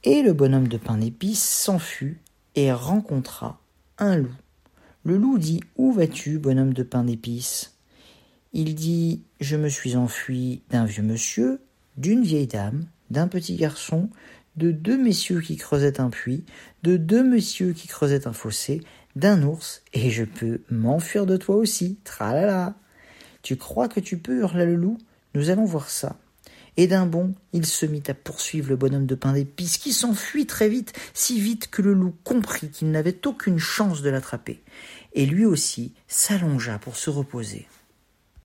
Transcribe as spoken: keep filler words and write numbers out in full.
Et le bonhomme de pain d'épices s'en fut et rencontra un loup. Le loup dit « Où vas-tu, bonhomme de pain d'épices ?» Il dit « Je me suis enfui d'un vieux monsieur, d'une vieille dame, d'un petit garçon, de deux messieurs qui creusaient un puits, de deux messieurs qui creusaient un fossé, d'un ours, et je peux m'enfuir de toi aussi, tralala. Tu crois que tu peux, hurla le loup, nous allons voir ça. » Et d'un bond, il se mit à poursuivre le bonhomme de pain d'épices, qui s'enfuit très vite, si vite que le loup comprit qu'il n'avait aucune chance de l'attraper. Et lui aussi s'allongea pour se reposer.